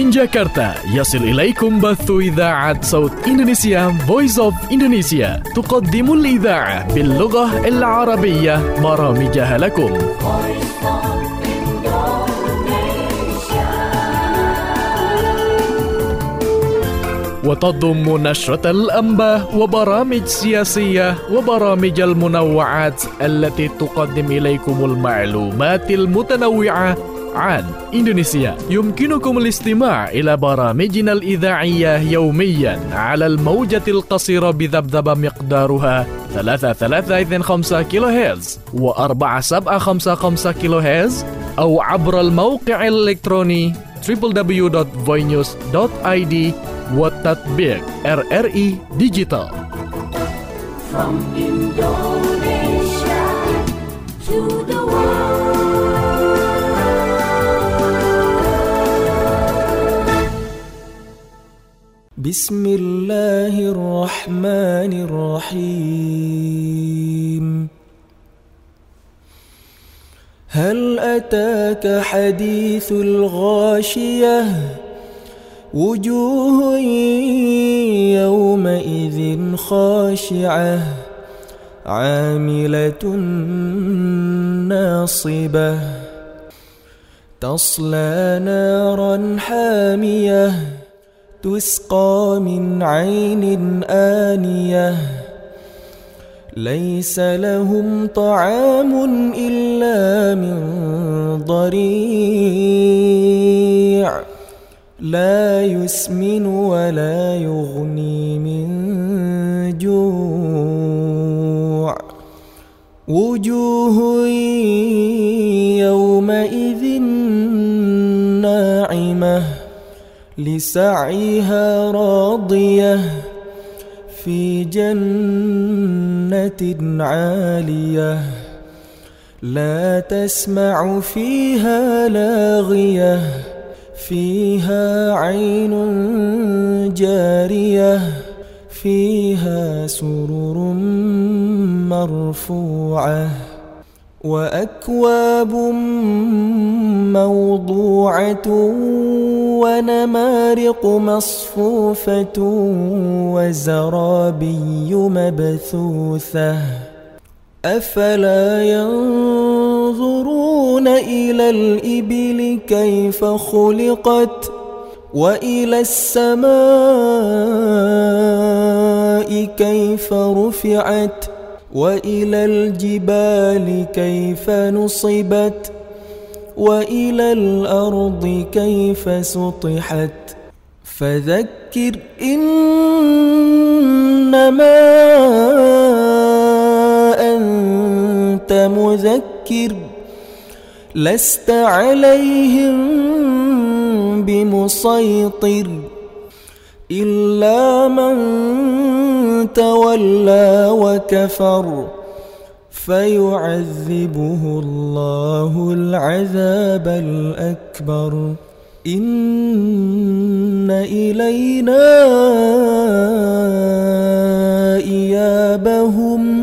من جاكرتا يصل إليكم بث إذاعة صوت إندونيسيا Voice of Indonesia تقدم الإذاعة باللغة العربية برامجها لكم. وتضم نشرة الأنباء وبرامج سياسية وبرامج المنوعات التي تقدم إليكم المعلومات المتنوعة عن إندونيسيا. يمكنكم الاستماع إلى برامجنا الإذاعية يوميا على الموجة القصيرة بذبذبة مقدارها 3.325 كيلوهرتز و4.755 كيلوهرتز أو عبر الموقع الإلكتروني www.voinews.id وتطبيق RRI Digital. From Indonesia to the world. بسم الله الرحمن الرحيم. هل أتاك حديث الغاشية وجوه يومئذ خاشعة عاملة ناصبة تصلى نارا حامية تسقى من عين آنية ليس لهم طعام إلا من ضريع لا يسمن ولا يغني من جوع وجوه يومئذ ناعمة لسعيها راضية في جنة عالية لا تسمع فيها لاغية فيها عين جارية فيها سرر مرفوعة وأكواب موضوعة ونمارق مصفوفة وزرابي مبثوثة أفلا ينظرون إلى الإبل كيف خلقت وإلى السماء كيف رفعت وإلى الجبال كيف نصبت وإلى الأرض كيف سطحت فذكر إنما أنت مذكر لست عليهم بمسيطر إلا من تولى وكفر فيعذبه الله العذاب الأكبر إن إلينا إيابهم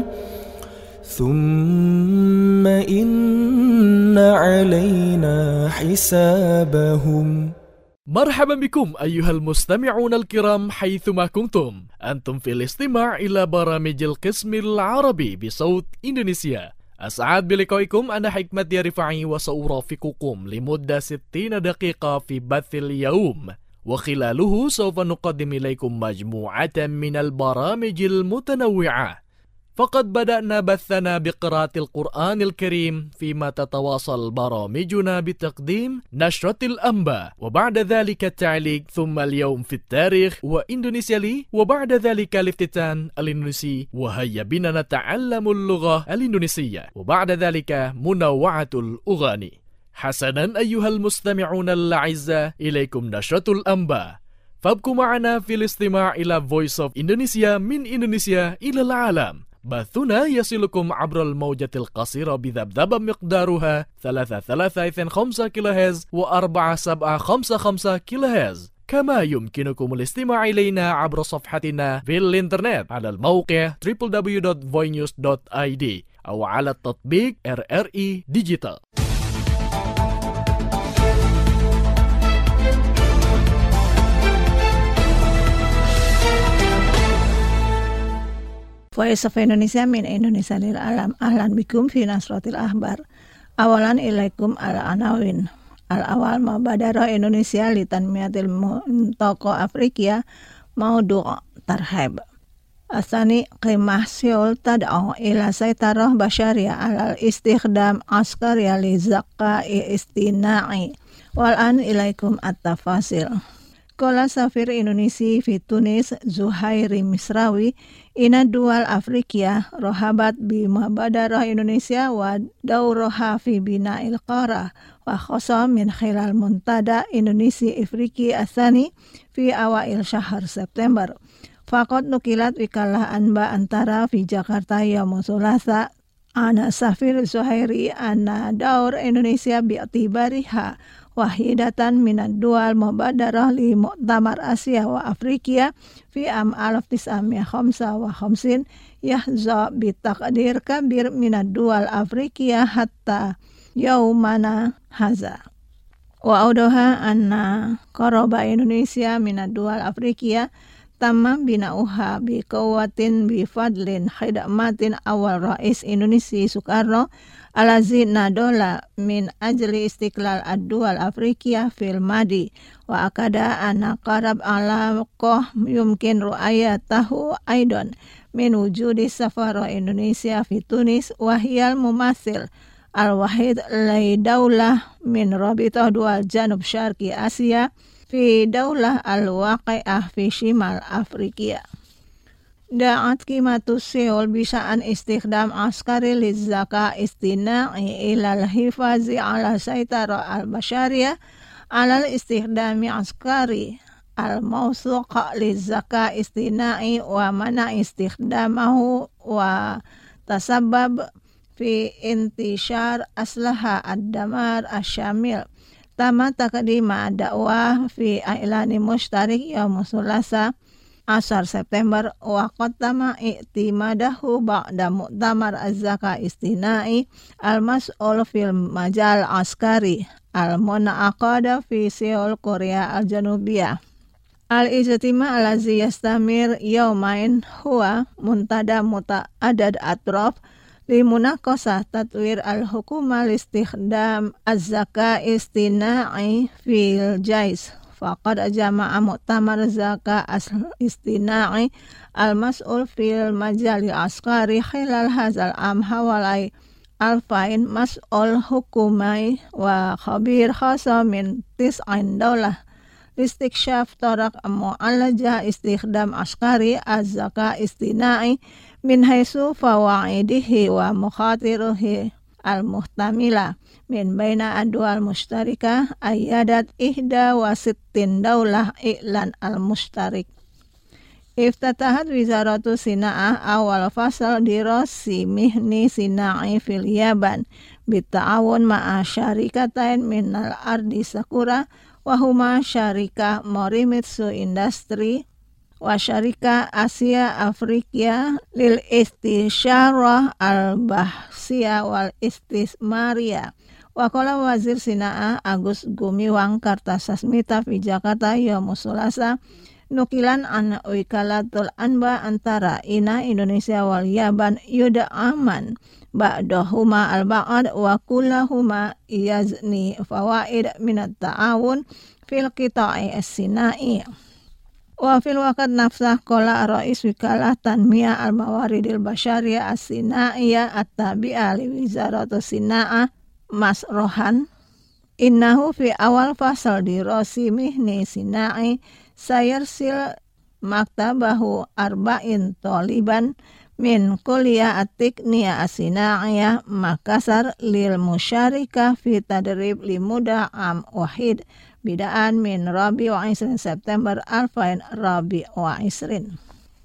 ثم إن علينا حسابهم. مرحبا بكم أيها المستمعون الكرام حيثما كنتم. أنتم في الاستماع إلى برامج القسم العربي بصوت إندونيسيا. أسعد بلقائكم. أنا حكمت رفاعي وسأرافقكم لمدة 60 دقيقة في بث اليوم، وخلاله سوف نقدم إليكم مجموعة من البرامج المتنوعة. فقد بدأنا بثنا بقراءة القرآن الكريم، فيما تتواصل برامجنا بتقديم نشرة الأنباء، وبعد ذلك التعليق، ثم اليوم في التاريخ وإندونيسيا لي، وبعد ذلك الافتتان الإندونيسي وهيا بنا نتعلم اللغة الإندونيسية، وبعد ذلك منوعة الأغاني. حسنا أيها المستمعون الأعزاء، إليكم نشرة الأنباء، فابقوا معنا في الاستماع إلى Voice of Indonesia من إندونيسيا إلى العالم. بثنا يصلكم عبر الموجة القصيرة بذبذبة مقدارها 3.325 كيلوهرتز و4.755 كيلوهرتز. كما يمكنكم الاستماع إلينا عبر صفحتنا في الإنترنت على الموقع www.voinews.id أو على التطبيق RRI Digital. Voice of Indonesia min Indonesia lil alam. Ahlan bikum fi nasratil ahbar. Awalan ilaikum al-anawin. Al-awal mabadara Indonesia li tanmiyatil muntoko Afrika maudu' tarhab. Asani qimah Seoul tad'u ila saytarah basyariya alal istikhdam askariya li zaqa'i istina'i. Wal'an ilaikum at-tafasil. Qala safir Indonesia fi Tunis Zuhairi Misrawi ina dual Afrika rohabat bi mabadarah Indonesia wa dauroha fi bina'il qara wa khosa min khilal muntada Indonesia Afriki asani fi awail syahr September. Faqad nukilat wikalah anba antara fi Jakarta yaumul thulatha ana safir Zuhairi ana daur Indonesia bi'tibariha wahidatan minad dual mubadarah li mu'tamar Asia wa Afrika fi am 1955 yahza bitaqdir kabir minad dual Afrika hatta yaumana haza wa audaha anna qaraba Indonesia minad dual Afrika tamam binauha bi qawatin bi fadlin khidmatin awal rais Indonesia Soekarno alazi nadola min ajli istiqlal ad-dual Afrika fil madi wa akada ana qarab ala qah yumkin ru'ayatahu aidan min wujudi safara Indonesia fi Tunis wa hiyal mumathil al-wahid li daulah min rabitah dual janub syarqi Asia fi daulah al-waqi'ah fi shimal Afrika. Da'at qimatu Seoul bisa'an istikhdam askari lizzaka istina'i ilal hifazi ala saytara al-basyariyah alal istikhdami askari al-mawsuqa lizzaka istina'i wa mana istikhdamahu wa tasabab fi intishar aslaha ad-damar asyamil. Tama takdima dakwah fi ailani mushtarik yaumul thulatha Asar September wa qaddama i'timadahu ba'da mu'tamar az-zaka istina'i al-mas'ul fil majal askari al-munaqada fi Seoul Korea al-Janubiyah. Al-ijtima allazi yastamir yawmain huwa muntada muta'adad atraf li munaqasah tatwir al-hukuma listikhdam az-zaka istina'i fil jais. Faqad jama'a mu'tamar zaka istina'i al-mas'ul fil majali askari khilal hazal am hawalai alfain mas'ul hukumai wa khabir khasa min tis'ain daulah listikshaf tarak mu'alaja istikhdam askari az-zaka istina'i min haisu fawaidihi wa mukhatiruhi al-muhtamila min baina adwal mushtarika ayadat ihda wa sittin daulah i'lan al-mushtarik. Iftatahat wizaratu sina'ah awal fasal dirasi mihni sina'i fil Yaban bita'awun ma'a syarikatain minal ardi sakura wahuma syarika Morimitsu Industry wa syarika Asia Afrika lil istisyarah al-bahsiyah wal istismariyah. Waqala Wazir Sina'ah Agus Gumiwang Kartasasmita fi Jakarta yaumul thulatha nukilan an wikalatul anba antara ina Indonesia wal Yaban yuda aman ba'dahuma al-ba'ad wa kullahuma yazni fawaid minat ta'awun fil qita'i as-sina'i. Wa fil waqt nafsah qala rais wikalah tanmiyah al-mawaridil basyariyah as-sina'iyah at-tabi'ah li wizaratus sina'ah Masrohan innahu fi awal fasal dirasi mihni sina'i sayarsil maktabahu arba'in taliban min kuliah at-tikniyah as-sina'iyah Makassar lil musyarikah fi tadrib limuda am wahid bidaan min Rabi wa Isrin September alfain Rabi wa Isrin.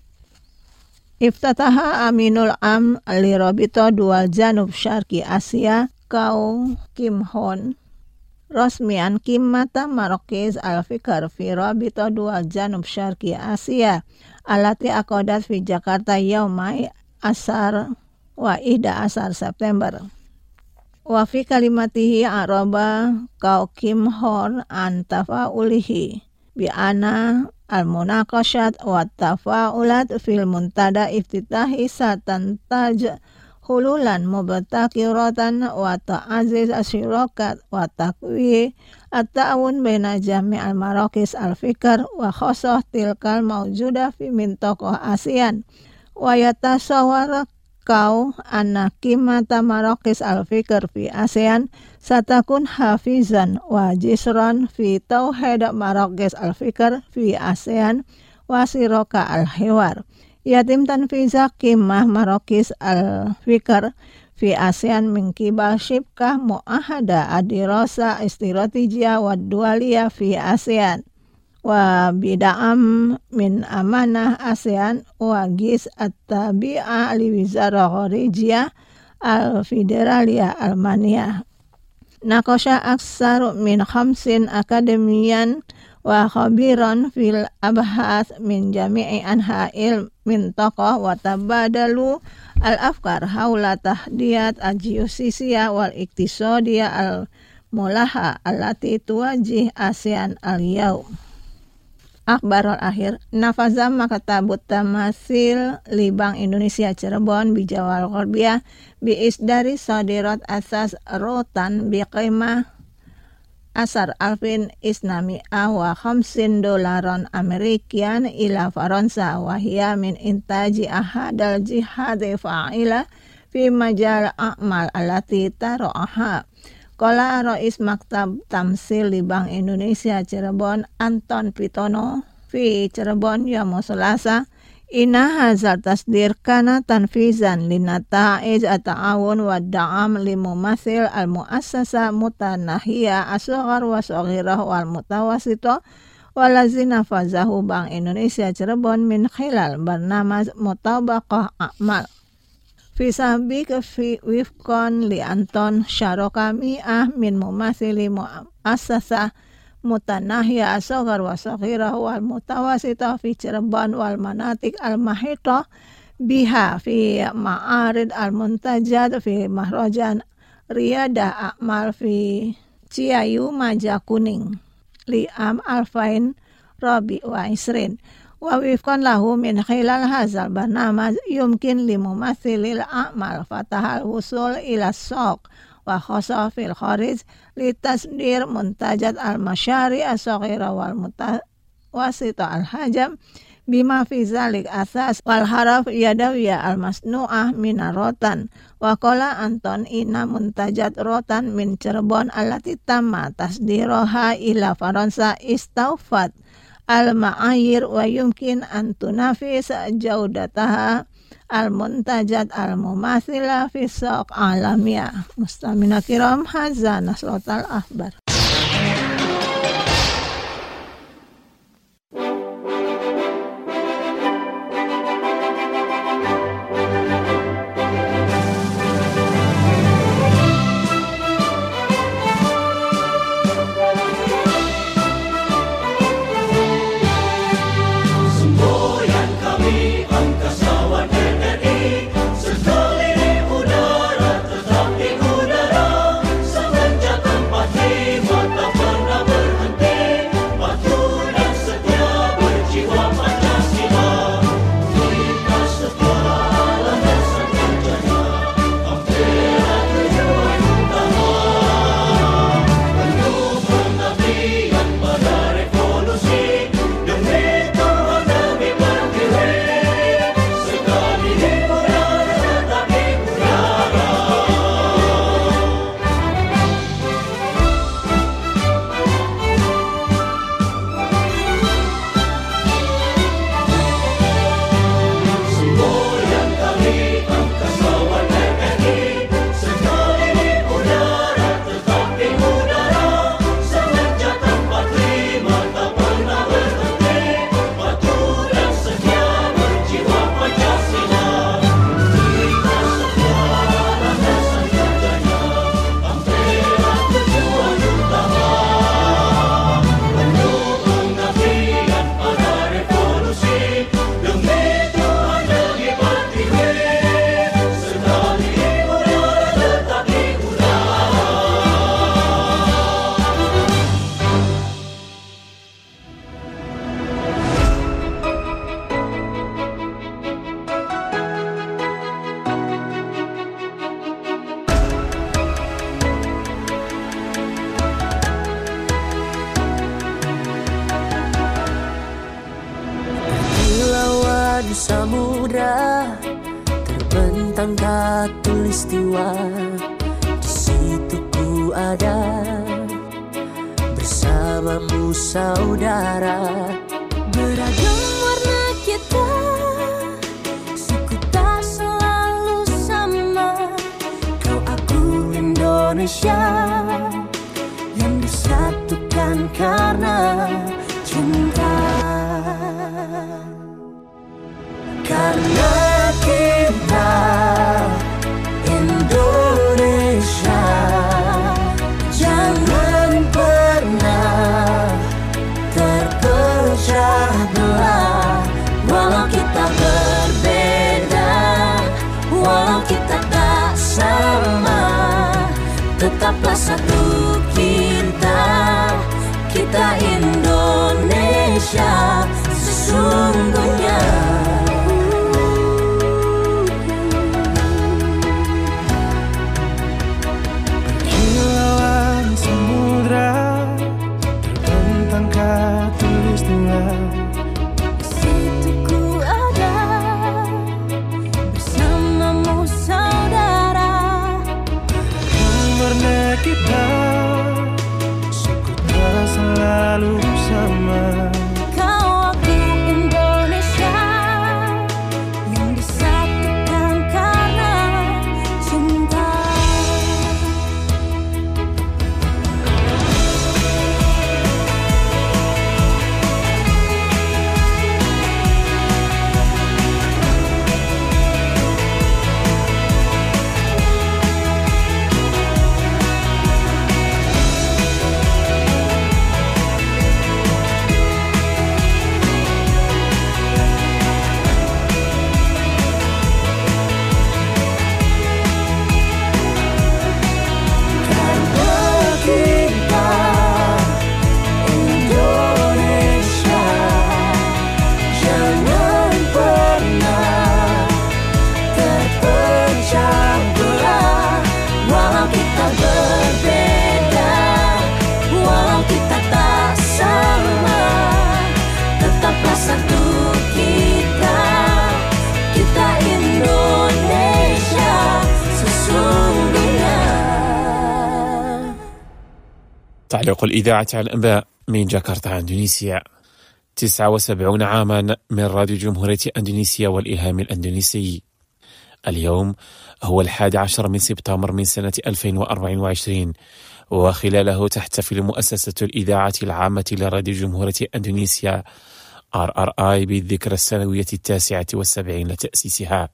Iftataha Aminul Am li Rabita Dual Janub Syarqi Asia Kau Kim Hon Rosmian Kimmata Marokiz al-Fikr fi Rabita Dual Janub Syarqi Asia alati aqadat fi Jakarta yaumai asar wa ida asar September. Wa fi kalimatihi araba Kau Kim Hon an tafaulihi bi ana al-munaqashat wa tafa'ulat fil muntada iftitahi satantaj hululan mubtakiratan wa ta'aziz asyirakat wa taqwi at-ta'awun baina jami'al marakis al-fikr wa khosoh tilkal mawjudah fi mintokoh ASEAN wa yatasawar kau anna qimata marakis al-fikr fi ASEAN satakun hafizan wa jisran fi tauhid marakis al-fikr fi ASEAN wa siroka al-hiwar. Yatim tanfiza qimah marakis al-fikr fi ASEAN min qibal syibkah mu'ahada adirasa istiratijiyah wa dualiyah fi ASEAN wa bida'am min amanah ASEAN wa gis at-tabi'ah li wizara kharijiyah al-federaliyah Almania. Nakosha aksar min 50 akademiyan wa khabiran fil abhath min jami'i anha'il mintaqah wa tabadalu al-afkar haula tahdiyat al-geosisiyah wal iktisadiyah al-mulaha allati tuwajih ASEAN al-yawm. Akhbarul akhir nafazam makatabut tamasil li Bank Indonesia Cirebon bijawal Qorbiyah bi isdari sadirat asas rotan bi qimah asar alfin isnami wa $50 Amerikian ila Faransa wa hiya min intaji ahadal jihadi fa'ila fi majal a'mal allati tara'aha. Qala Rais Maktab Tamsil di Bank Indonesia Cirebon Anton Pitono fi Cirebon yaum Selasa inna hazal tasdir kana tanfizan linataiz at-ta'awun wa da'am limumathil al-muassasa mutanahiyah asghar wa saghirah wal mutawassithah walazina fazahu Bank Indonesia Cirebon min khilal barnamaj mutabaqah a'mal fi sabik fi wifqan li Anton syaraka mi'ah min mumathili muassasah mutanahiyah asghar wa saghirah wal mutawassithah fi Cirebon wal manatik al-mahitah biha fi ma'arid al-muntajat fi mahrajan riyadah a'mal fi Ciayu Majakuning li'am alfain rabi wa isrin wa wifqan lahu min khilal hazal barnamaj yumkin limumathilil a'mal fatahal wusul ila soq wa khosa fil kharij li tasdir muntajat al-masyari as-saghira wal mutawassita al-hajam bima fi zalik asas wal haraf yadawiyah al-masnu'ah minarotan wa qala Anton inna muntajat rotan min Cirebon allati tamma tasdiroha ila Faransa istawfat al-ma'ayir wa yumkin an tunafis jaudataha al-muntajat al-mumathila fi saq alamiyah. Mustamina kiram hadza nasrotal akhbar. Hey! terbentang khatulistiwa, di situ ku ada bersamamu saudara. Beragam warna kita, suku tak selalu sama. Kau aku Indonesia yang disatukan karena cinta. Karena kita Indonesia, jangan pernah terpecah belah. Walau kita berbeda, walau kita tak sama, tetaplah satu kita, kita Indonesia sesungguhnya. Berkilauan samudra, terbentang khatulistiwa, Di situ ku ada bersamamu saudara. warna kita, suku tak selalu sama. Kau aku Indonesia yang disatukan karena cinta. Indonesia, jangan pernah terpecah belah. Walau kita berbeda, walau kita tak sama, tetaplah satu kita, kita Indonesia sesungguhnya. تعليق الإذاعة على الأنباء من جاكرتا أندونيسيا. 79 عاما من راديو جمهورية أندونيسيا والإلهام الأندونيسي. اليوم هو 11 من سبتمبر من سنة 2024، وخلاله تحتفل مؤسسة الإذاعة العامة لراديو جمهورية أندونيسيا RRI بالذكرى السنوية 79 لتأسيسها.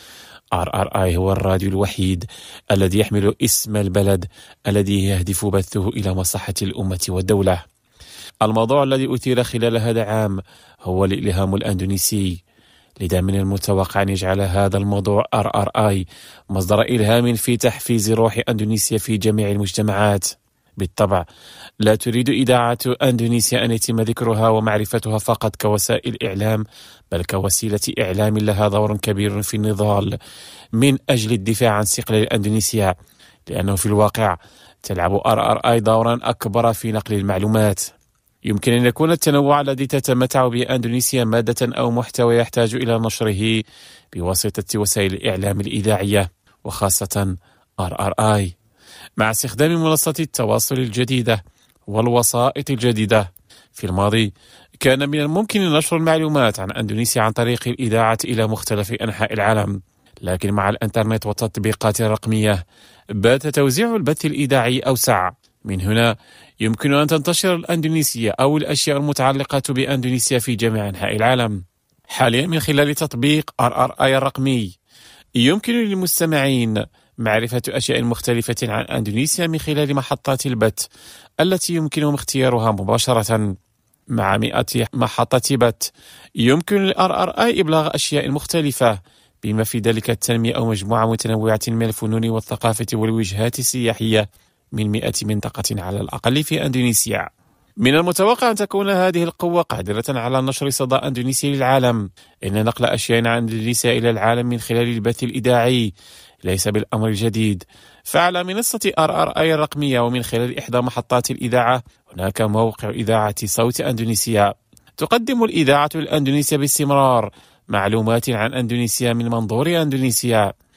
RRI هو الراديو الوحيد الذي يحمل اسم البلد الذي يهدف بثه إلى مصلحة الأمة والدولة. الموضوع الذي أثير خلال هذا العام هو الإلهام الأندونيسي، لذا من المتوقع أن يجعل هذا الموضوع RRI مصدر إلهام في تحفيز روح أندونيسيا في جميع المجتمعات. بالطبع لا تريد إذاعة أندونيسيا أن يتم ذكرها ومعرفتها فقط كوسائل إعلام، بل كوسيلة إعلام لها دور كبير في النضال من أجل الدفاع عن استقلال أندونيسيا، لأنه في الواقع تلعب RRI دورا أكبر في نقل المعلومات. يمكن أن يكون التنوع الذي تتمتع به أندونيسيا مادة أو محتوى يحتاج إلى نشره بواسطة وسائل الإعلام الإذاعية، وخاصة RRI. مع استخدام منصات التواصل الجديدة والوسائط الجديدة، في الماضي كان من الممكن نشر المعلومات عن أندونيسيا عن طريق الإذاعة إلى مختلف أنحاء العالم، لكن مع الإنترنت والتطبيقات الرقمية بات توزيع البث الإذاعي أوسع. من هنا يمكن أن تنتشر الأندونيسية أو الأشياء المتعلقة بأندونيسيا في جميع أنحاء العالم. حاليا من خلال تطبيق RRI الرقمي يمكن للمستمعين معرفة أشياء مختلفة عن أندونيسيا من خلال محطات البث التي يمكنهم اختيارها مباشرة. مع 100 محطة بث يمكن للRRI إبلاغ أشياء مختلفة، بما في ذلك التنمية أو مجموعة متنوعة من الفنون والثقافة والوجهات السياحية من 100 منطقة على الأقل في أندونيسيا. من المتوقع أن تكون هذه القوة قادرة على نشر صدى أندونيسيا للعالم، إن نقل أشياء عن أندونيسيا إلى العالم من خلال البث الإذاعي ليس بالأمر الجديد. فعلى منصة RRI الرقمية ومن خلال إحدى محطات الإذاعة هناك موقع إذاعة صوت أندونيسيا. تقدم الإذاعة الأندونيسية باستمرار معلومات عن أندونيسيا من منظور أندونيسيا.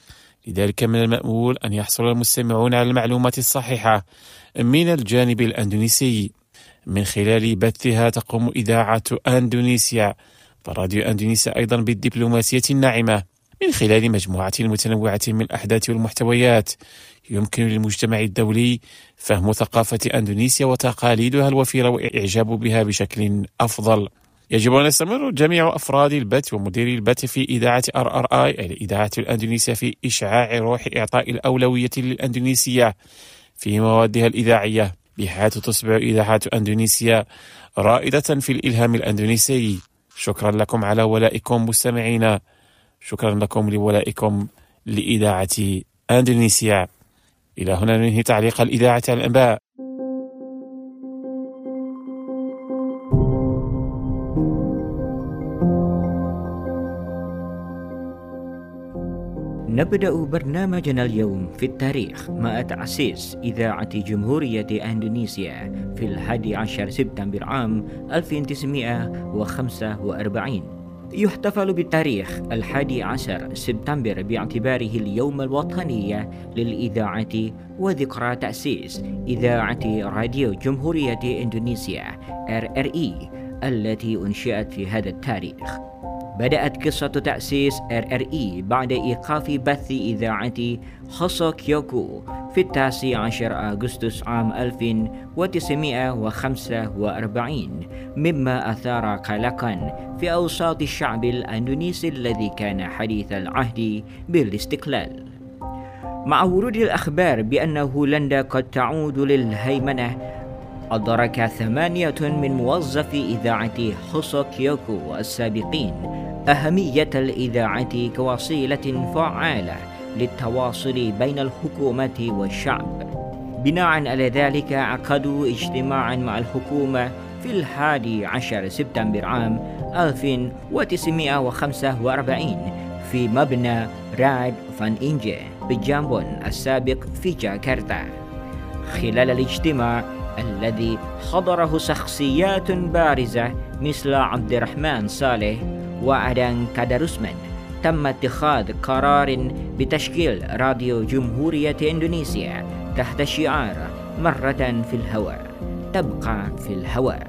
لذلك من المأمول أن يحصل المستمعون على المعلومات الصحيحة من الجانب الأندونيسي من خلال بثها. تقوم إذاعة أندونيسيا فراديو أندونيسيا أيضا بالدبلوماسية الناعمة من خلال مجموعة متنوعة من الأحداث والمحتويات يمكن للمجتمع الدولي فهم ثقافة أندونيسيا وتقاليدها الوفيرة وإعجاب بها بشكل أفضل. يجب أن يستمر جميع أفراد البث ومديري البث في إذاعة RRI الإذاعة الأندونيسية في إشعاع روح إعطاء الأولوية للأندونيسية في موادها الإذاعية، بحيث تصبح إذاعة أندونيسيا رائدة في الإلهام الأندونيسي. شكرا لكم على ولائكم مستمعينا، شكرا لكم لولائكم لإذاعة أندونيسيا. إلى هنا ننهي تعليق الإذاعة على الأنباء. نبدأ برنامجنا اليوم في التاريخ مع تأسيس إذاعة جمهورية أندونيسيا في 11 سبتمبر عام 1945. يحتفل بالتاريخ 11 سبتمبر باعتباره اليوم الوطني للإذاعة وذكرى تأسيس إذاعة راديو جمهورية إندونيسيا RRI التي أنشئت في هذا التاريخ. بدأت قصة تأسيس RRI بعد إيقاف بث إذاعة هوسوكيوكو في 19 أغسطس عام 1945 مما أثار قلقا في أوساط الشعب الأندونيسي الذي كان حديث العهد بالاستقلال. مع ورود الأخبار بأن هولندا قد تعود للهيمنة، أدرك 8 من موظفي إذاعة هوسوكيوكو السابقين أهمية الإذاعة كوسيلة فعالة للتواصل بين الحكومة والشعب. بناء على ذلك عقدوا اجتماعا مع الحكومة في 11 سبتمبر عام 1945 في مبنى راد فان إنجي بجامبون السابق في جاكرتا. خلال الاجتماع الذي حضره شخصيات بارزة مثل عبد الرحمن صالح وأدان كاداروسمان، تم اتخاذ قرار بتشكيل راديو جمهورية إندونيسيا تحت شعار مرة في الهواء تبقى في الهواء.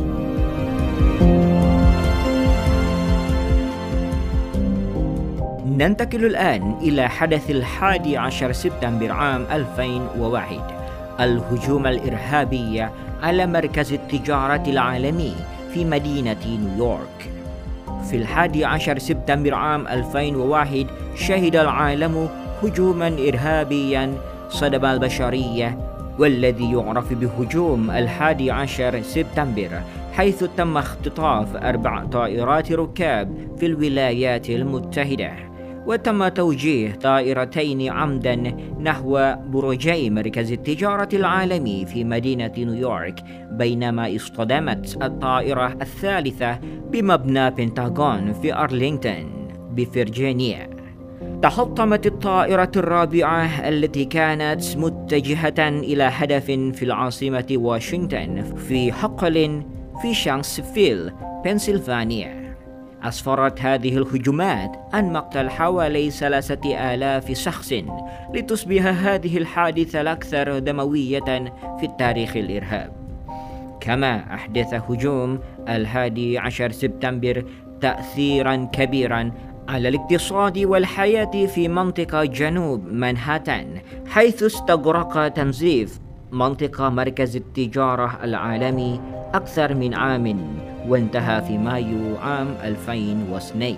ننتقل الآن إلى حدث 11 سبتمبر عام 2001، الهجوم الإرهابي على مركز التجارة العالمي في مدينة نيويورك. في 11 سبتمبر عام 2001 شهد العالم هجوما إرهابيا صدم البشرية، والذي يعرف بهجوم 11 سبتمبر، حيث تم اختطاف 4 طائرات ركاب في الولايات المتحدة، وتم توجيه طائرتين عمدا نحو برجي مركز التجارة العالمي في مدينة نيويورك، بينما اصطدمت الطائرة الثالثة بمبنى بنتاغون في أرلينغتون بفرجينيا. تحطمت الطائرة الرابعة التي كانت متجهة إلى هدف في العاصمة واشنطن في حقل في شانكسفيل بنسلفانيا. أسفرت هذه الهجومات عن مقتل حوالي 3000 شخص، لتصبح هذه الحادثة الأكثر دموية في التاريخ الإرهاب. كما أحدث هجوم 11 سبتمبر تأثيرا كبيرا على الاقتصاد والحياة في منطقة جنوب مانهاتن، حيث استغرق تنظيف منطقة مركز التجارة العالمي أكثر من عام، وانتهى في مايو عام 2002.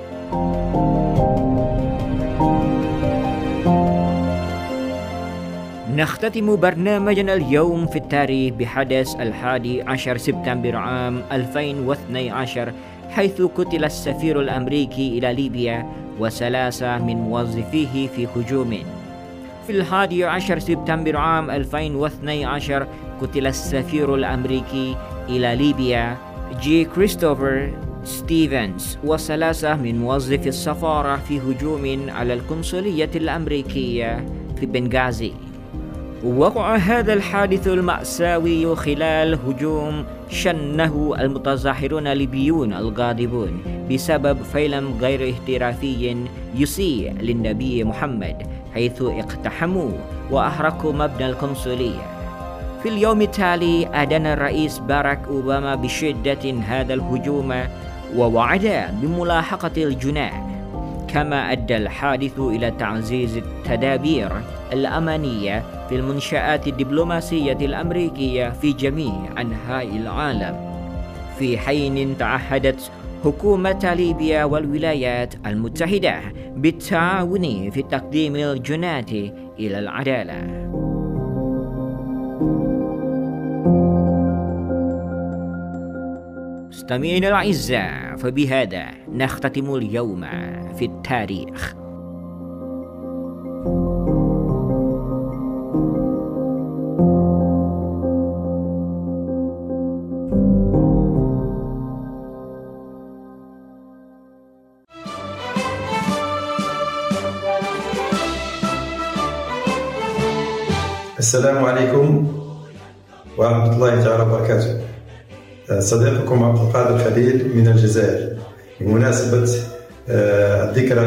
نختتم برنامجنا اليوم في التاريخ بحدث 11 سبتمبر عام 2012، حيث قتل السفير الأمريكي إلى ليبيا و3 من موظفيه في هجوم. في 11 سبتمبر عام 2012 قتل السفير الأمريكي إلى ليبيا جي كريستوفر ستيفنز و3 من موظفي السفارة في هجوم على القنصلية الأمريكية في بنغازي. وقع هذا الحادث المأساوي خلال هجوم شنه المتظاهرون الليبيون الغاضبون بسبب فيلم غير احترافي يسيء للنبي محمد، حيث اقتحموا وأحرقوا مبنى القنصلية. في اليوم التالي أدان الرئيس باراك أوباما بشدة هذا الهجوم ووعد بملاحقة الجناه، كما أدى الحادث إلى تعزيز التدابير الأمنية في المنشآت الدبلوماسية الأمريكية في جميع أنحاء العالم، في حين تعهدت حكومة ليبيا والولايات المتحدة بالتعاون في تقديم الجناة إلى العدالة. مستمعينا الأعزاء، فبهذا نختتم اليوم في التاريخ. السلام عليكم ورحمة الله تعالى وبركاته. صديقكم عبد القادر خليل من الجزائر، بمناسبة الذكرى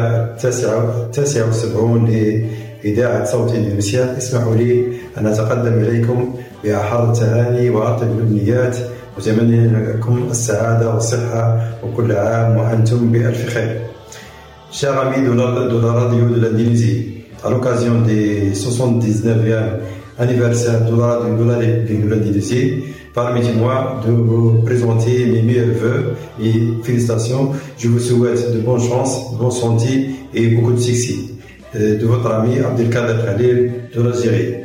79 لإذاعة صوت إندونيسيا، اسمحوا لي أن أتقدم إليكم بأحر التهاني وأطيب الأمنيات، وأتمنى لكم السعادة والصحة، وكل عام وأنتم بألف خير. Chers amis de la radio de l'Indonésie, à l'occasion des 79e anniversaire de la République de l'Indonésie, permettez-moi de vous présenter mes meilleurs vœux et félicitations. Je vous souhaite de bonne chance, bonne santé et beaucoup de succès. De votre ami Abdelkader Khalil de l'Algérie.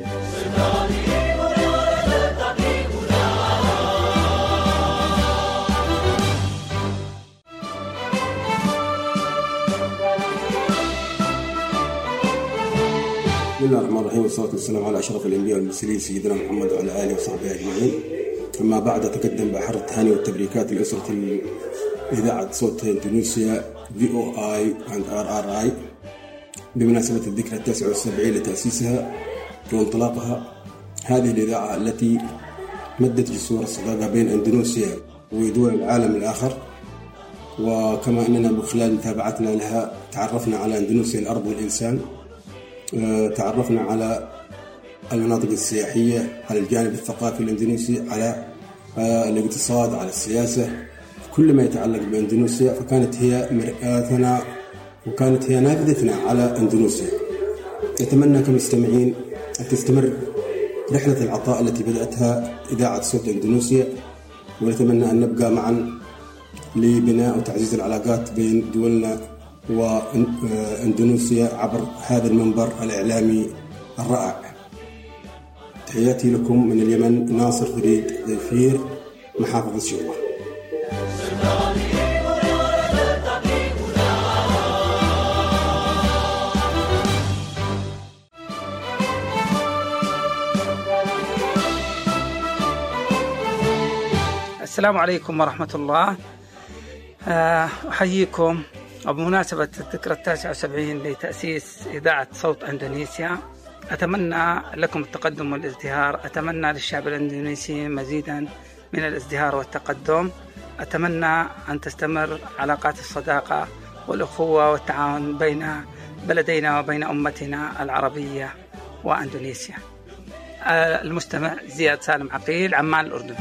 بسم الله الرحمن الرحيم، والصلاة والسلام على أشرف الأنبياء والمرسلين سيدنا محمد وعلى آله وصحبه أجمعين. أما بعد، أتقدم بأحر التهاني والتبريكات لأسرة إذاعة صوت إندونيسيا VOI and RRI بمناسبة الذكرى 79 لتأسيسها وانطلاقها. هذه الإذاعة التي مدت جسور الصداقة بين إندونيسيا ودول العالم الآخر، وكما أننا من خلال متابعتنا لها تعرفنا على إندونيسيا الأرض والإنسان، تعرفنا على المناطق السياحية، على الجانب الثقافي الإندونيسي، على الاقتصاد، على السياسة، كل ما يتعلق بإندونيسيا. فكانت هي مرآتنا وكانت هي نافذتنا على إندونيسيا. نتمنى كمستمعين أن تستمر رحلة العطاء التي بدأتها إذاعة صوت إندونيسيا، ونتمنى أن نبقى معا لبناء وتعزيز العلاقات بين دولنا وإندونيسيا عبر هذا المنبر الإعلامي الرائع. تحياتي لكم من اليمن، ناصر فريد ذيفير، محافظ الشوبة. السلام عليكم ورحمة الله. أحييكم وبمناسبة الذكرى 79 لتأسيس إذاعة صوت إندونيسيا. أتمنى لكم التقدم والازدهار، أتمنى للشعب الإندونيسي مزيدا من الازدهار والتقدم. أتمنى أن تستمر علاقات الصداقة والأخوة والتعاون بين بلدينا وبين أمتنا العربية وإندونيسيا. المستمع زياد سالم عقيل، عمان، الأردن.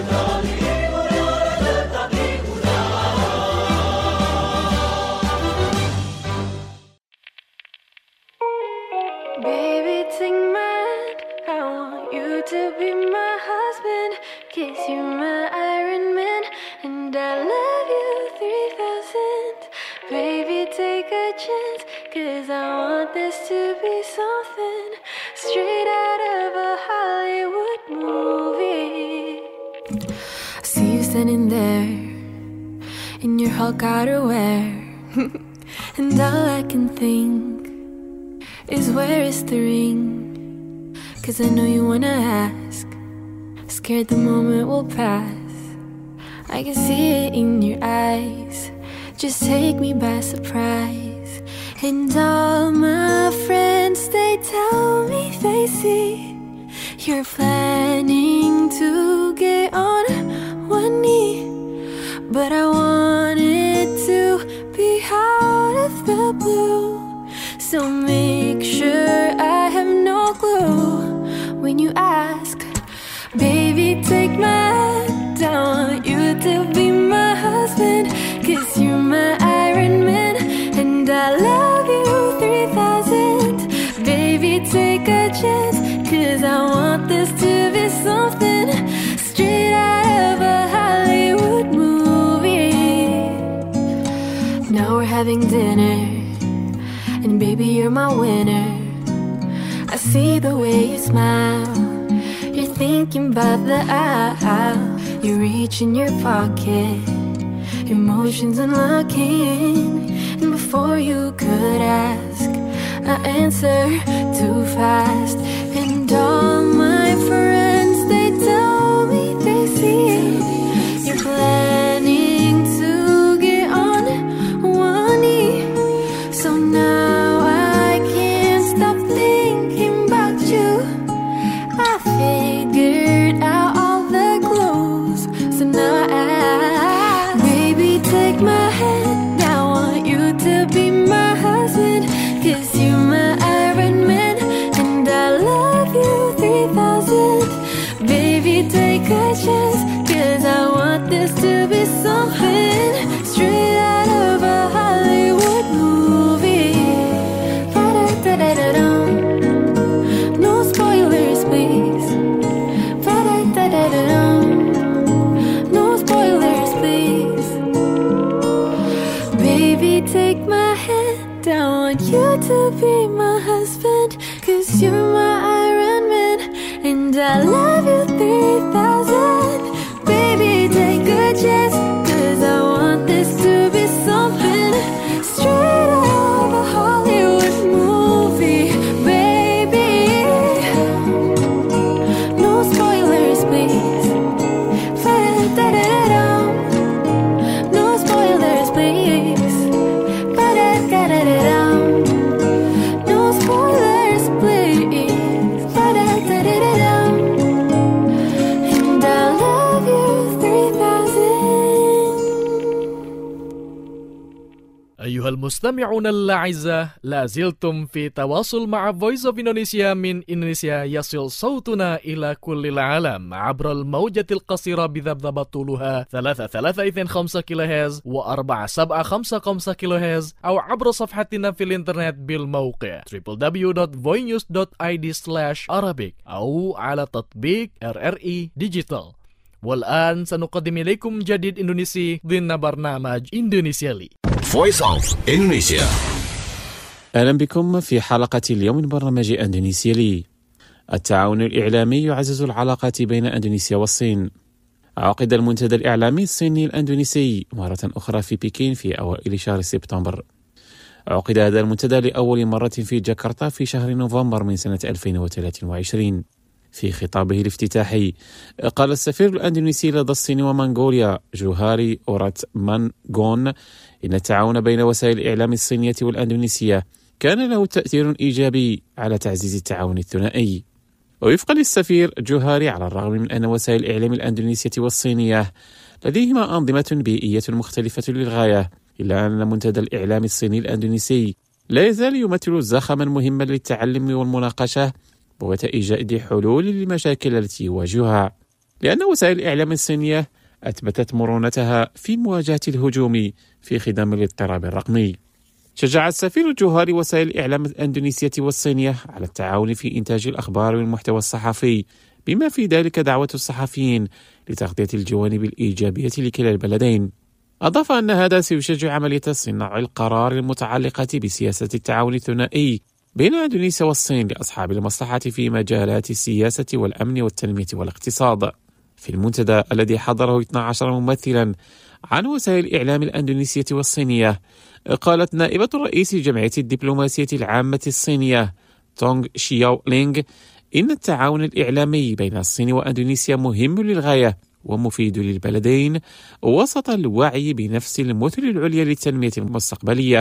Baby, take my hand, I want you to be my husband. Kiss you, my Iron Man, and I love you 3000. Baby, take a chance, 'cause I want this to be something straight out of a Hollywood movie. I see you standing there in your Hulk outerwear, and all I can think is where is the ring? 'Cause I know you wanna ask, scared the moment will pass. I can see it in your eyes, just take me by surprise. And all my friends, they tell me they see You're planning to get on one knee, but I wanted to be out of the blue. So make sure I have no clue when you ask. Baby, take my hand, I want you to be my husband, 'cause you're my Iron Man, and I love you 3000. Baby, take a chance, 'cause I want this to be something straight out of a Hollywood movie. Now we're having dinner, and baby, you're my winner. I see the way you smile, you're thinking about the aisle. You reach in your pocket, emotions unlocking, and before you could ask, I answer too fast. And all my friends, they tell me they see you're planning to get on one knee. So now I can't stop thinking about you. I figured out all the clues, so now baby, take my hand, I want you to be my husband, 'cause you're my Iron Man, and I love you 3000. Baby, take a chance, 'cause I want this to be something straight out of a Hollywood movie. Ba-da-da-da-da-dum. No spoilers, please. Ba-da-da-da-da-dum. No spoilers, please. Baby, take my hand, I want you to be my husband, 'cause you're my Iron Man, and I love you 3000. Baby, take a chance, 'cause I want this to be something straight out of a Hollywood movie. Baby, no spoilers, please. Ba-da-da-da-dum. No spoilers, please. Ba-da-da-da-dum. No spoilers, please. Ba-da-da-da-dum. And I love you 3000. أيها المستمعون الأعزاء، لا زلتم في تواصل مع Voice of Indonesia من إندونيسيا. يصل صوتنا إلى كل العالم عبر الموجة القصيرة بذبذبة طولها 3325 كيلوهرتز و4755 كيلوهرتز، أو عبر صفحتنا في الإنترنت بالموقع www.voinenews.id/Arabic أو على تطبيق RRI Digital. والآن سنقدم إليكم جديد إندونيسي ضمن برنامج إندونيسيا لي. Voice of Indonesia. أهلا بكم في حلقة اليوم من برنامج أندونيسيا لي. التعاون الإعلامي يعزز العلاقات بين أندونيسيا والصين. عقد المنتدى الإعلامي الصيني الأندونيسي مرة أخرى في بكين في أوائل شهر سبتمبر. عقد هذا المنتدى لأول مرة في جاكرتا في شهر نوفمبر من سنة 2023. في خطابه الافتتاحي قال السفير الأندونيسي لدى الصين ومنغوليا جوهاري أوراتمانغون إن التعاون بين وسائل الإعلام الصينية والأندونيسية كان له تأثير إيجابي على تعزيز التعاون الثنائي. ووفقا للسفير جوهاري، على الرغم من أن وسائل الإعلام الأندونيسية والصينية لديهما أنظمة بيئية مختلفة للغاية، إلا أن منتدى الإعلام الصيني الأندونيسي لا يزال يمثل زخما مهما للتعلم والمناقشة وإيجاد حلول للمشاكل التي يواجهها، لأن وسائل الإعلام الصينية أثبتت مرونتها في مواجهة الهجوم في خدم الاضطراب الرقمي. شجع السفير الجوهري وسائل الإعلام الأندونيسية والصينية على التعاون في إنتاج الأخبار والمحتوى الصحفي، بما في ذلك دعوة الصحفيين لتغطية الجوانب الإيجابية لكلا البلدين. أضاف أن هذا سيشجع عملية صناع القرار المتعلقة بسياسة التعاون الثنائي بين أندونيسيا والصين لأصحاب المصلحة في مجالات السياسة والأمن والتنمية والاقتصاد. في المنتدى الذي حضره 12 ممثلا عن وسائل الإعلام الأندونيسية والصينية، قالت نائبة رئيس جمعية الدبلوماسية العامة الصينية تونغ شياو لينغ إن التعاون الإعلامي بين الصين وأندونيسيا مهم للغاية ومفيد للبلدين وسط الوعي بنفس المثل العليا للتنمية المستقبلية.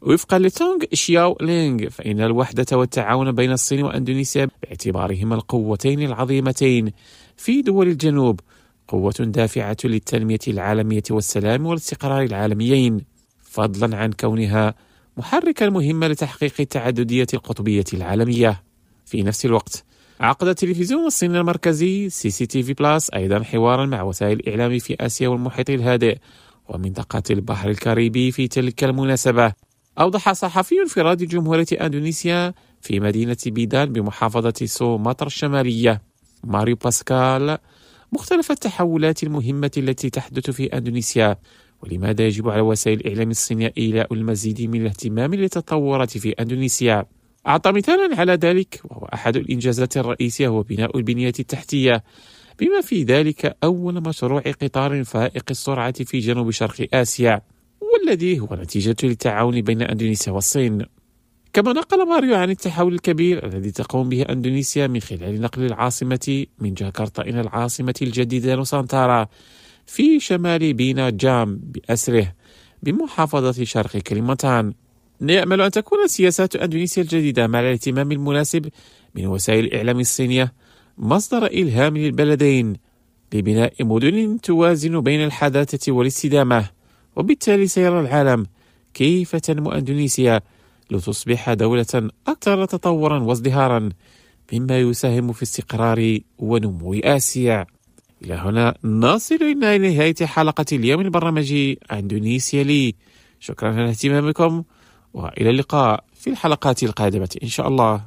وفقا لتونغ شياو لينغ فإن الوحدة والتعاون بين الصين وأندونيسيا باعتبارهما القوتين العظيمتين في دول الجنوب قوة دافعة للتنمية العالمية والسلام والاستقرار العالميين، فضلا عن كونها محركا مهما لتحقيق التعددية القطبية العالمية. في نفس الوقت عقد تلفزيون الصين المركزي CCTV بلاس أيضا حوارا مع وسائل الإعلام في آسيا والمحيط الهادئ ومنطقة البحر الكاريبي في تلك المناسبة. أوضح صحفي في راديو جمهورية أندونيسيا في مدينة بيدان بمحافظة سومطر الشمالية ماريو باسكال مختلف التحولات المهمة التي تحدث في أندونيسيا، ولماذا يجب على وسائل الإعلام الصينية إيلاء المزيد من الاهتمام للتطورات في أندونيسيا. أعطى مثالا على ذلك وهو أحد الإنجازات الرئيسية هو بناء البنية التحتية، بما في ذلك أول مشروع قطار فائق السرعة في جنوب شرق آسيا، والذي هو نتيجة للتعاون بين أندونيسيا والصين. كما نقل ماريو عن التحول الكبير الذي تقوم به أندونيسيا من خلال نقل العاصمة من جاكرتا إلى العاصمة الجديدة نوسانتارا في شمال بينا جام بأسره بمحافظة شرق كليمانتان. نأمل أن تكون سياسات أندونيسيا الجديدة مع الاهتمام المناسب من وسائل الإعلام الصينية مصدر إلهام للبلدين لبناء مدن توازن بين الحداثة والاستدامة، وبالتالي سيرى العالم كيف تنمو أندونيسيا لتصبح دولة أكثر تطورا وازدهارا مما يساهم في استقرار ونمو آسيا. إلى هنا نصل إلى نهاية حلقة اليوم البرنامجي أندونيسيا لي. شكرا على اهتمامكم وإلى اللقاء في الحلقات القادمة إن شاء الله.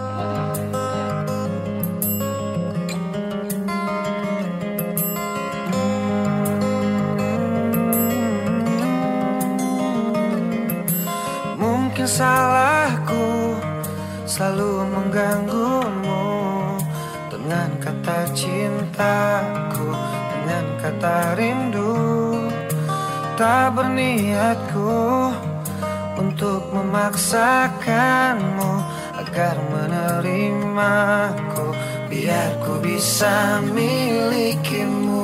Mungkin salahku selalu mengganggumu dengan kata cintaku, dengan kata rindu. Tak berniatku untuk memaksakanmu agar menerimaku, biar ku bisa milikimu.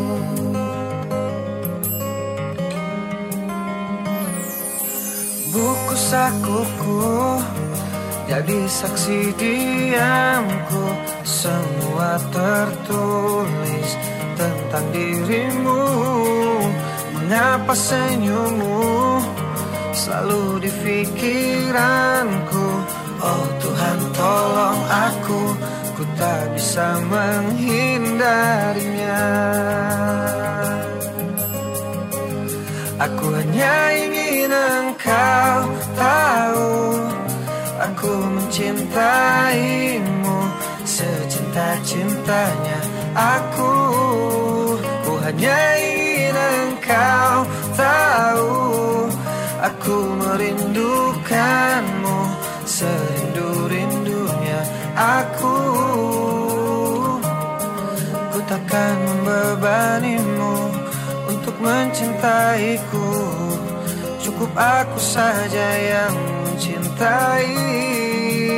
Buku sakuku jadi saksi diamku, semua tertulis tentang dirimu. Mengapa senyummu selalu di pikiranku? Oh Tuhan tolong aku tak bisa menghindarinya. Aku hanya ingin engkau tahu, aku mencintaimu secinta-cintanya aku. Ku hanya ingin engkau tahu, aku merindukanmu serindu-rindunya aku. Ku takkan membebanimu untuk mencintaiku, cukup aku saja yang mencintaimu.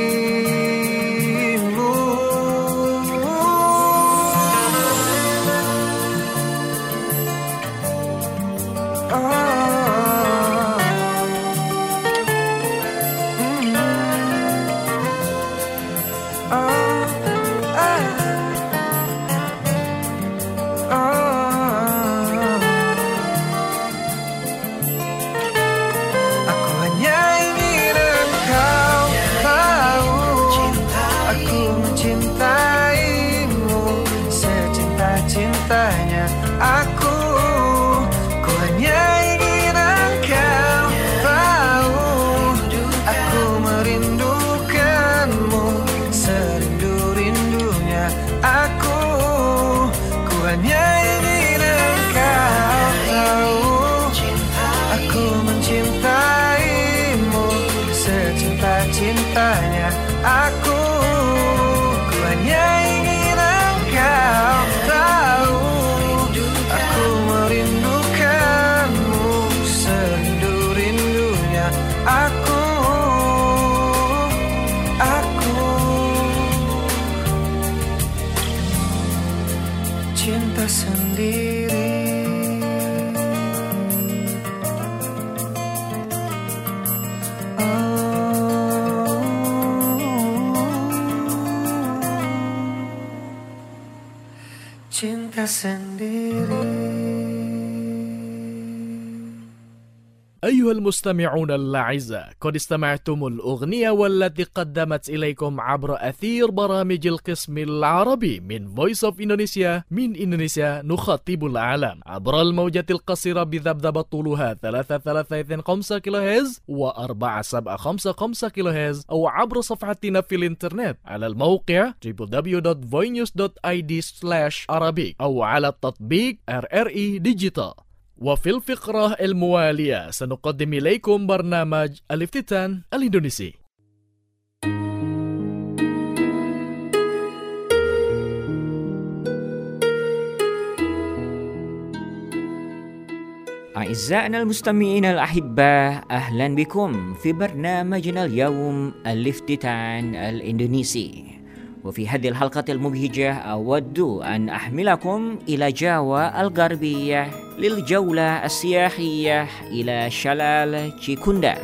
Cintanya aku, ku hanya ingin engkau tahu, aku merindukanmu serindu-rindunya aku. Ku hanya ingin engkau tahu, aku mencintaimu secinta-cintanya aku. Ku hanya ingin engkau tahu, aku merindukanmu serindu-rindunya aku. Aku cinta sendiri. cinta sendiri. أيها المستمعون الأعزاء، قد استمعتم الأغنية والتي قدمت إليكم عبر أثير برامج القسم العربي من Voice of Indonesia. من إندونيسيا نخاطب العالم عبر الموجة القصيرة بذبذبة طولها 335 كيلوهرتز و4755 كيلوهرتز، أو عبر صفحتنا في الإنترنت على الموقع www.voinews.id/arabic أو على التطبيق RRI Digital. وفي الفقرة الموالية سنقدم إليكم برنامج الافتتان الإندونيسي. أعزائنا المستمعين الأحباء، أهلا بكم في برنامجنا اليوم الافتتان الإندونيسي. وفي هذه الحلقة المبهجة أود أن أحملكم إلى جاوا الغربية للجولة السياحية إلى شلال تشيكوندان.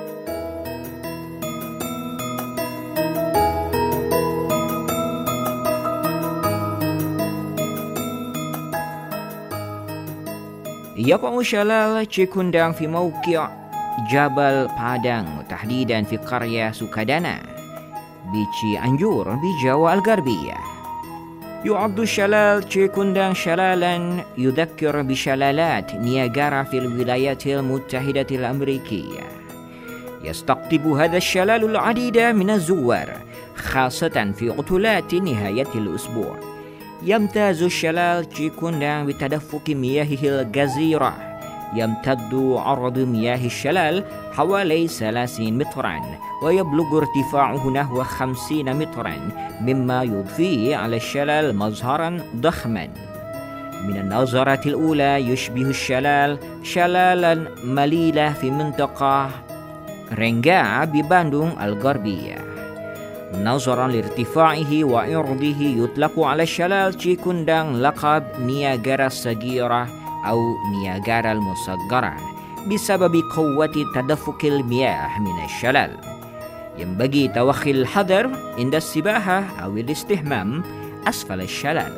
يقع شلال تشيكوندان في موقع جبل بادang، تحديدا في قرية سوكادانا بتشيانجور بجاوا الغربية. يعد شلال تشيكوندان شلالا يذكر بشلالات نياجارا في الولايات المتحدة الأمريكية. يستقطب هذا الشلال العديد من الزوار، خاصة في عطلات نهاية الأسبوع. يمتاز شلال تشيكوندان بتدفق مياهه الغزيرة. يمتد عرض مياه الشلال حوالي 30 مترا، ويبلغ ارتفاعه نحو 50 مترا، مما يضفي على الشلال مظهرا ضخما. من النظرة الأولى يشبه الشلال شلالا مليلة في منطقة رنجا بباندونغ الغربية. نظرا لارتفاعه وعرضه يطلق على شلال تشيكوندان لقب نياجارا الصغيرة أو نياجارا المصغرة بسبب قوة تدفق المياه من الشلال. ينبغي توخي الحذر عند السباحة أو الاستحمام أسفل الشلال.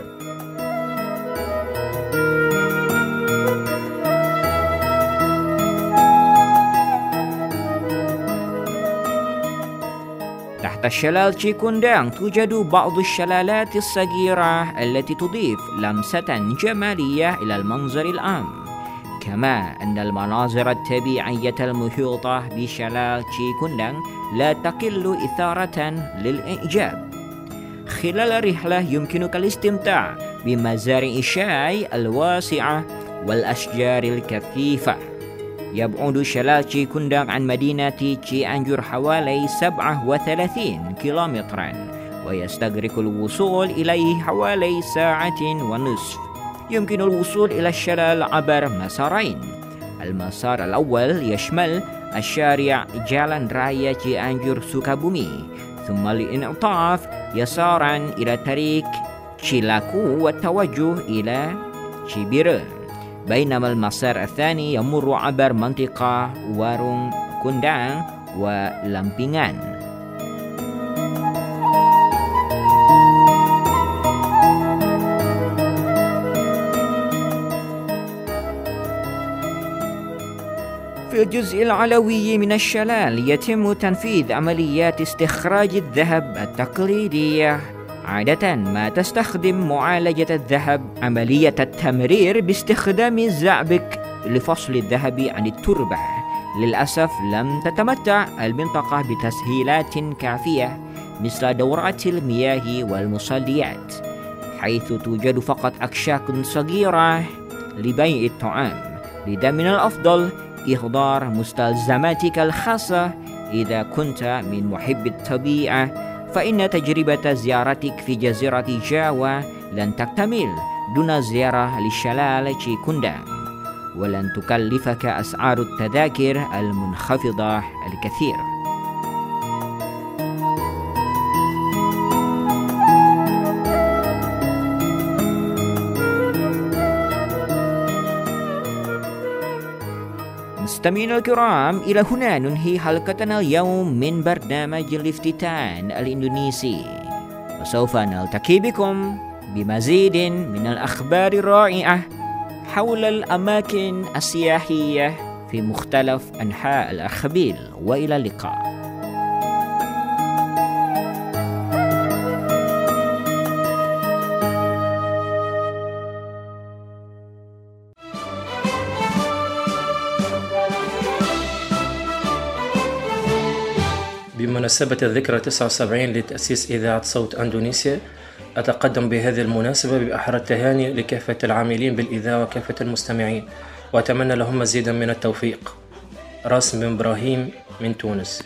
تحت شلال تشيكوندان توجد بعض الشلالات الصغيرة التي تضيف لمسة جمالية إلى المنظر العام، كما أن المناظر الطبيعية المحيطة بشلال تشيكوندان لا تقل إثارة للإعجاب. خلال الرحلة يمكنك الاستمتاع بمزارع الشاي الواسعة والأشجار الكثيفة. يبعد شلال تشيكوندان عن مدينة تشيانجور حوالي 37 كيلومترا، ويستغرق الوصول إليه حوالي ساعة ونصف. يمكن الوصول إلى الشلال عبر مسارين. المسار الأول يشمل الشارع جالان رايا تشيانجور سوكابومي، ثم الانعطاف يسارا إلى طريق تشيلاكو والتوجه إلى تشيبيره، بينما المسار الثاني يمر عبر منطقة وارونغ كوندان ولامبينغان. في الجزء العلوي من الشلال يتم تنفيذ عمليات استخراج الذهب التقليدية. عادة ما تستخدم معالجة الذهب عملية التمرير باستخدام الزعبق لفصل الذهب عن التربة. للأسف لم تتمتع المنطقة بتسهيلات كافية مثل دورات المياه والمصليات، حيث توجد فقط أكشاك صغيرة لبيع الطعام. لذا من الأفضل إحضار مستلزماتك الخاصة إذا كنت من محب الطبيعة، فإن تجربة زيارتك في جزيرة جاوا لن تكتمل دون زيارة لشلال تشيكوندان، ولن تكلفك أسعار التذاكر المنخفضة الكثير. مستمعينا الكرام، إلى هنا ننهي حلقتنا اليوم من برنامج الافتتان الإندونيسي، وسوف نلتقي بكم بمزيد من الأخبار الرائعة حول الأماكن السياحية في مختلف أنحاء الأرخبيل. وإلى اللقاء. بمناسبة الذكرى 79 لتأسيس إذاعة صوت أندونيسيا، أتقدم بهذه المناسبة بأحرى التهاني لكافة العاملين بالإذاعة وكافة المستمعين، وأتمنى لهم مزيدا من التوفيق. راسم بن إبراهيم من تونس.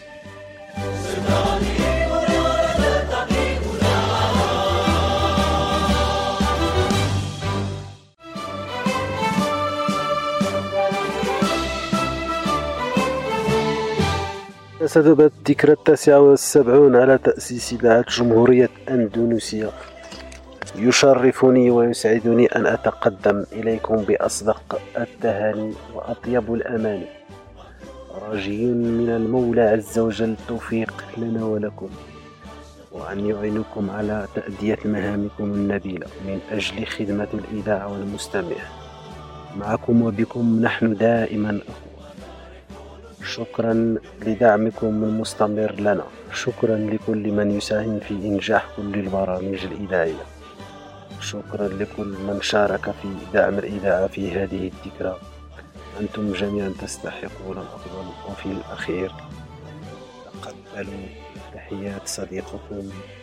مناسبة الذكرى 79 على تأسيس إذاعة جمهورية أندونيسيا، يشرفني ويسعدني أن أتقدم إليكم بأصدق التهاني وأطيب الأماني، راجي من المولى عز وجل التوفيق لنا ولكم، وأن يعينكم على تأدية مهامكم النبيلة من أجل خدمة الإذاعة والمستمع. معكم وبكم نحن دائما أخوة. شكرا لدعمكم المستمر لنا، شكرا لكل من يساهم في إنجاح كل البرامج الإذاعية، شكرا لكل من شارك في دعم الإذاعة في هذه الذكرى. أنتم جميعا تستحقون الأفضل. وفي الأخير تقبلوا تحيات صديقكم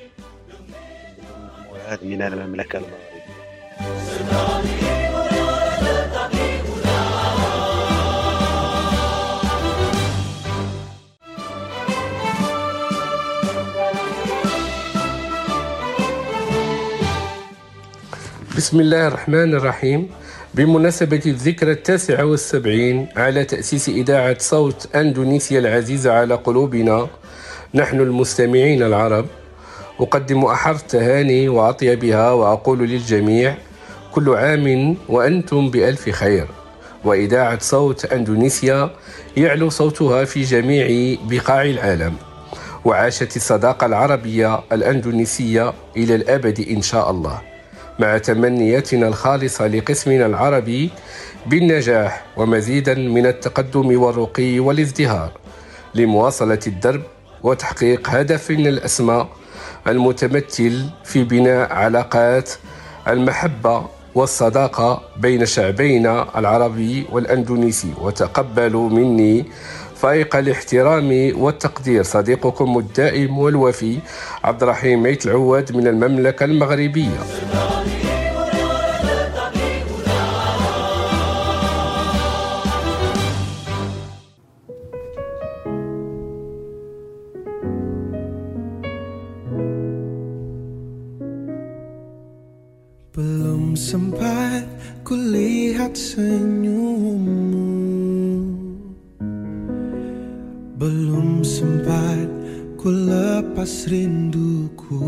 مراد من المملكة المغربية. بسم الله الرحمن الرحيم. بمناسبة الذكرى 79 على تأسيس إذاعة صوت أندونيسيا العزيزة على قلوبنا نحن المستمعين العرب، أقدم أحر التهاني وأطيبها، وأقول للجميع كل عام وأنتم بألف خير. وإذاعة صوت أندونيسيا يعلو صوتها في جميع بقاع العالم، وعاشت الصداقة العربية الأندونيسية إلى الأبد إن شاء الله، مع تمنياتنا الخالصة لقسمنا العربي بالنجاح ومزيدا من التقدم والرقي والازدهار، لمواصلة الدرب وتحقيق هدفنا الأسمى المتمثل في بناء علاقات المحبة والصداقة بين شعبينا العربي والأندونيسي. وتقبلوا مني فائق الاحترام والتقدير صديقكم الدائم والوفي عبد الرحيم ميت العواد من المملكة المغربية. Belum sempat kulihat senyummu, belum sempat ku lepas rinduku,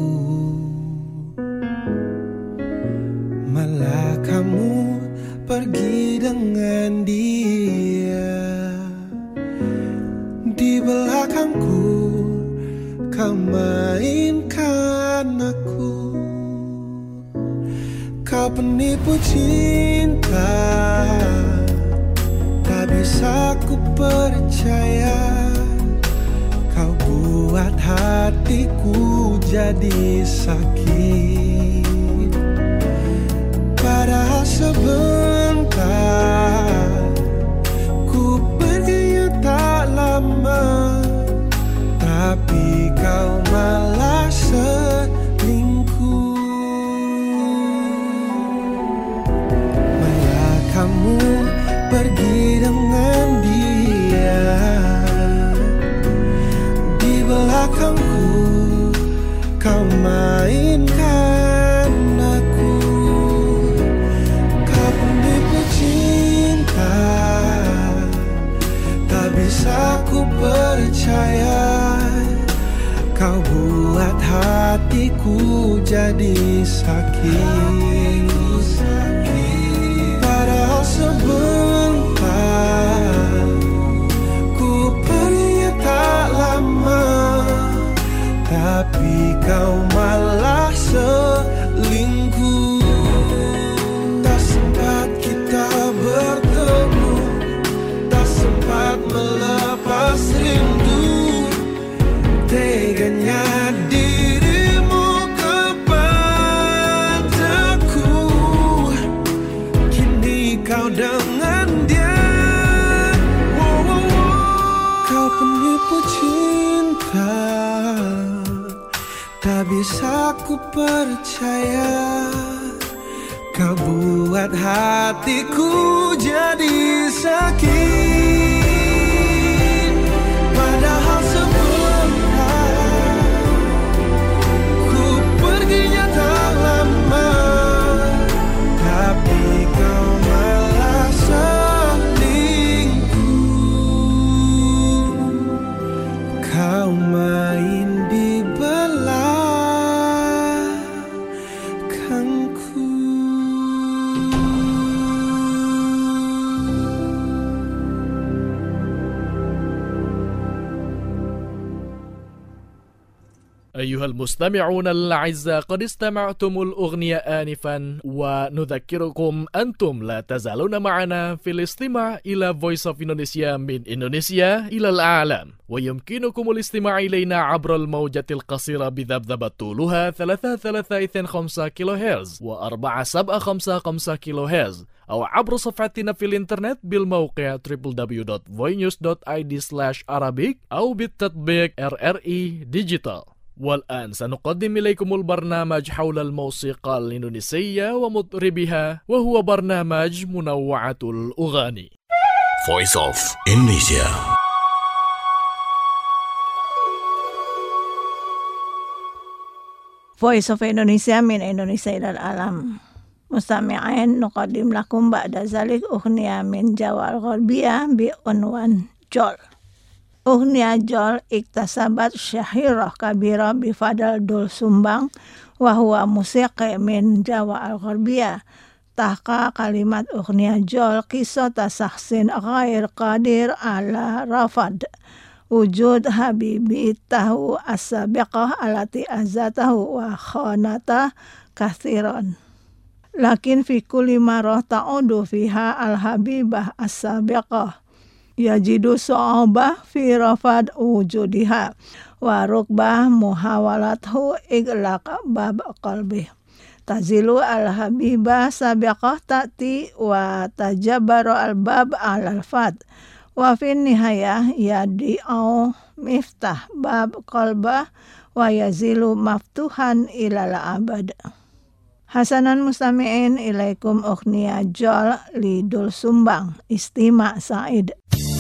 malah kamu pergi dengan dia. Di belakangku kau mainkan aku, kau penipu cinta, tak bisa ku percaya. Kau buat hatiku jadi sakit, padahal sebentar ku perginya tak lama, tapi kau malah selingkuh. Malah kamu pergi dengan dia, di belakangku kau mainkan aku, kau penipu cinta, tak bisa ku percaya. Kau buat hatiku jadi sakit, padahal sebentar ku perginya tak lama, tapi kau malah selingkuh. Tak bisa ku percaya, kau buat hatiku jadi sakit. Padahal sebelumnya ku perginya tak lama, tapi kau malah selingkuh. Kau main di belakangku. أيها المستمعون الأعزاء، قد استمعتم الأغنية آنفا، ونذكركم أنتم لا تزالون معنا في الاستماع إلى Voice of Indonesia من إندونيسيا إلى العالم، ويمكنكم الاستماع إلينا عبر الموجة القصيرة بذبذبة طولها 325 كيلو هرتز و4755 كيلو هرتز، أو عبر صفحتنا في الإنترنت بالموقع www.voinews.id/arabic أو بالتطبيق RRI Digital. والآن سنقدم إليكم البرنامج حول الموسيقى الإندونيسية ومطربها، وهو برنامج منوعة الأغاني. Voice of Indonesia. Voice of Indonesia من إندونيسيا إلى العالم. مستمعين، نقدم لكم بعد ذلك أغنية من جوا الغربية بعنوان جول. أغنية جول اكتسبت شهرة كبيرة بفضل دول سومبang، وهو موسيقي من جوا الغربية. تحكى كلمات أغنية جول قصة شخص غير قادر على رفض وجود حبيبته السابقة التي أذته وخانته كثيرا، لكن في كل مرة تعود فيها الحبيبة السابقة يجد صعوبة في رفض وجودها ورغبة محاولته إغلاق باب قلبه. تزيل الحبيبة السابقة تأتي وتجبر الباب على الفتح، وفي النهاية يضيع مفتاح باب قلبه ويزيل مفتوحا إلى الأبد. حسنا مستمعين، إليكم أغنية جول لدول سومبang. استماع سعيد.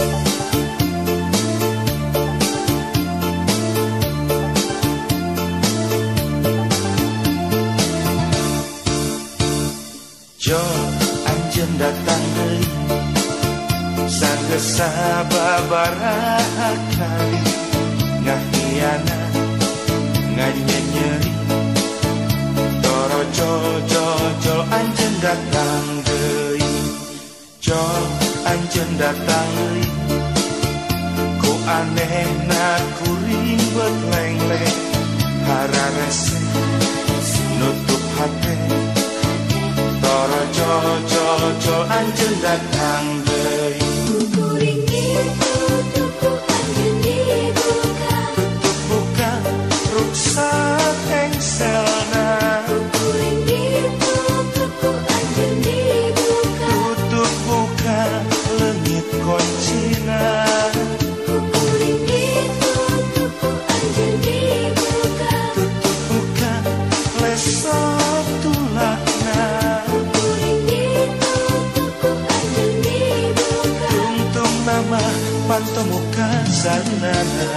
Jol anjeun datang deui, sanggeus sababaraha kali, ngahianat nganyenyeri. Toro jol anjeun datang deui, jol anjeun datang deui. Ku anehna kuring beut lengleng, hararese nutup hate. Toro jol anjeun datang deui. Kuring itu tuku anjeun dibuka, tutup buka ruksak engselna. kuring itu tuku anjeun dibuka, Tutup buka leungit koncina. kuring itu tuku anjeun dibuka, Tutup buka lesok tulakna. kuring itu tuku anjeun dibuka, Tuntung nama pantomuka sanana.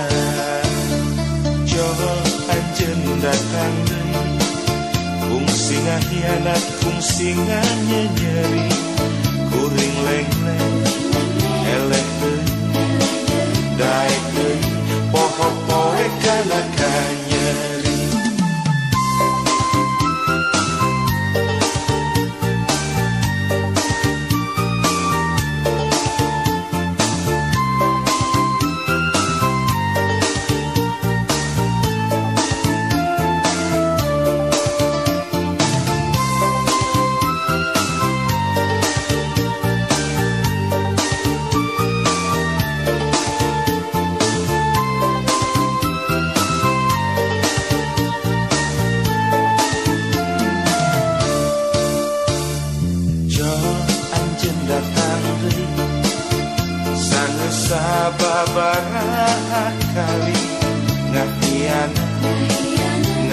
Jol anjeun datang deui, fungsi ngahianat fungsi nganyenyeri. Kuring lengleng eleh deui, daek deui poho-poe kana kanyeri.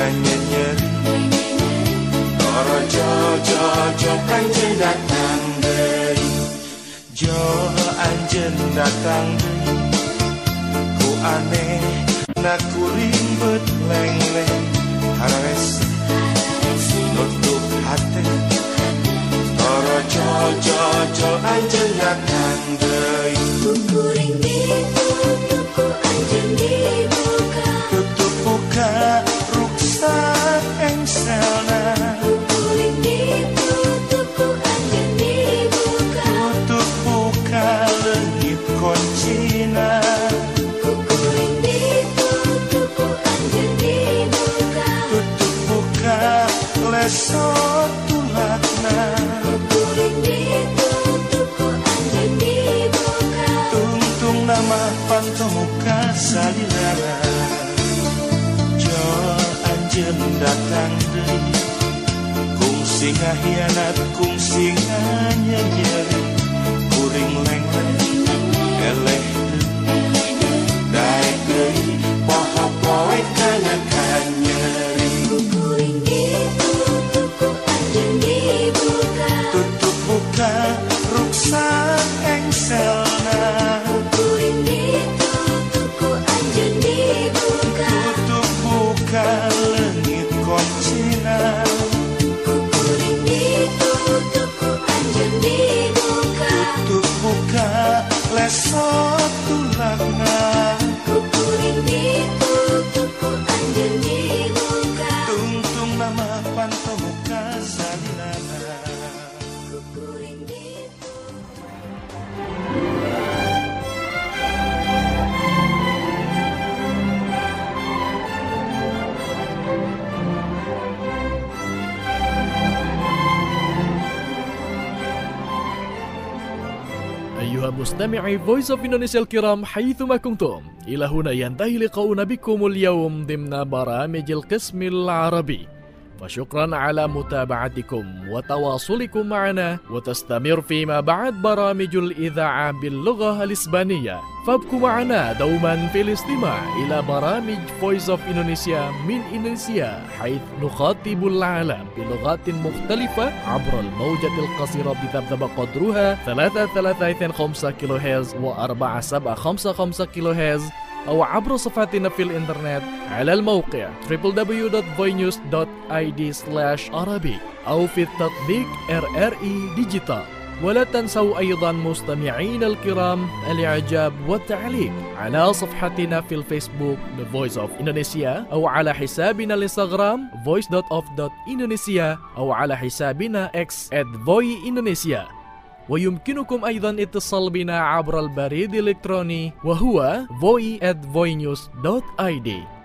nyeri. Toro jo anjen datang deui. Jo anjen datang deui. Ku aneh na kuring bet leng-leng. Harares nutup hati. Toro jo anjen datang deui. Kukuring ditutup, anjeun dibuka. Tutup buka ruksak engselna. Kukuring ditutup, anjeun dibuka. Tutup buka leungit koncina. Kukuring ditutup, anjeun dibuka. Tutup buka lesot tulakna. Kukuring ditutup, anjeun dibuka. Tungtung nama pantomuka salilana. Jo anjeun datang deui. Kung singa hianat, kung singa nyeri. Kuring leng-leng eleh deui. Daek deui poho-poe kana nyeri. Kukuring ditutup, anjeun dibuka. Tutup buka ruksak engselna. Kukuring ditutup, anjeun dibuka. Tutup buka leungit koncina. Kukuring ditutup, anjeun dibuka. Tutup buka lesot tulakna. Kukuring ditutup, anjeun dibuka. Tungtung nama pantomuka salilana. Kukuring أيها المستمعي Voice of Indonesia الكرام حيثما كنتم، إلى هنا ينتهي لقاؤنا بكم اليوم ضمن برامج القسم العربي، فشكرا على متابعتكم وتواصلكم معنا، وتستمر فيما بعد برامج الإذاعة باللغة الإسبانية، فابقوا معنا دوما في الاستماع إلى برامج Voice of Indonesia من إندونيسيا، حيث نخاطب العالم بلغات مختلفة عبر الموجة القصيرة بذبذب قدرها 335 كيلو هرتز و4755 كيلو هرتز، أو عبر صفحتنا في الإنترنت على الموقع www.voinews.id/arabic أو في التطبيق RRI ديجيتال. ولا تنسوا أيضا مستمعين الكرام الإعجاب والتعليق على صفحتنا في الفيسبوك The Voice of Indonesia، أو على حسابنا الانستغرام voice.of.indonesia، أو على حسابنا X @voiindonesia. ويمكنكم أيضا اتصال بنا عبر البريد الإلكتروني وهو voi@voinews.id.